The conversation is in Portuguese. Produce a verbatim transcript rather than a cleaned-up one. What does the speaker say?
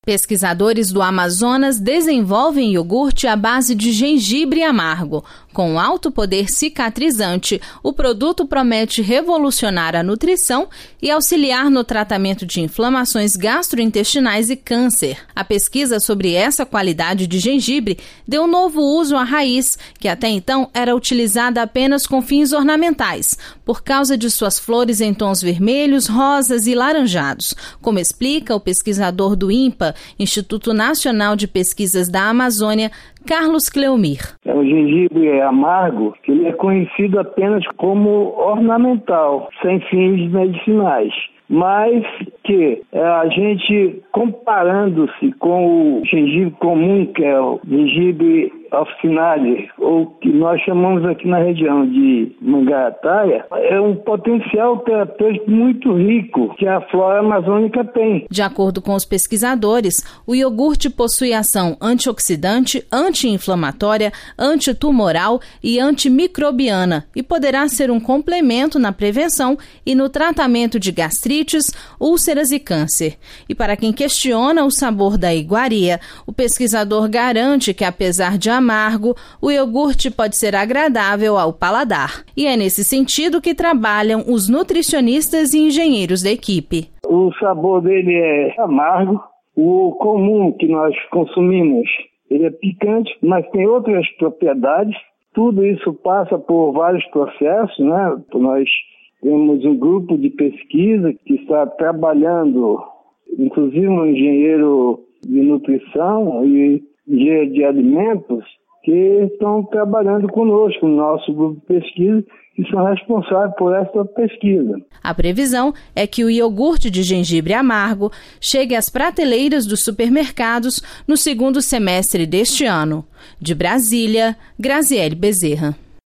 Pesquisadores do Amazonas desenvolvem iogurte à base de gengibre amargo. Com alto poder cicatrizante, o produto promete revolucionar a nutrição e auxiliar no tratamento de inflamações gastrointestinais e câncer. A pesquisa sobre essa qualidade de gengibre deu novo uso à raiz, que até então era utilizada apenas com fins ornamentais, por causa de suas flores em tons vermelhos, rosas e laranjados, como explica o pesquisador do INPA, Instituto Nacional de Pesquisas da Amazônia, Carlos Cleomir. O gengibre amargo, ele é conhecido apenas como ornamental, sem fins medicinais. Mas que a gente, comparando-se com o gengibre comum, que é o gengibre officinale, ou que nós chamamos aqui na região de mangarataia, é um potencial terapêutico muito rico que a flora amazônica tem. De acordo com os pesquisadores, o iogurte possui ação antioxidante, anti-inflamatória, antitumoral e antimicrobiana e poderá ser um complemento na prevenção e no tratamento de gastrites, úlceras e câncer. E para quem questiona o sabor da iguaria, o pesquisador garante que, apesar de amargo, o iogurte pode ser agradável ao paladar. E é nesse sentido que trabalham os nutricionistas e engenheiros da equipe. O sabor dele é amargo. O comum que nós consumimos, ele é picante, mas tem outras propriedades. Tudo isso passa por vários processos, né? Nós temos um grupo de pesquisa que está trabalhando, inclusive um engenheiro de nutrição e engenheiro de alimentos, que estão trabalhando conosco no nosso grupo de pesquisa e são responsáveis por essa pesquisa. A previsão é que o iogurte de gengibre amargo chegue às prateleiras dos supermercados no segundo semestre deste ano. De Brasília, Graziele Bezerra.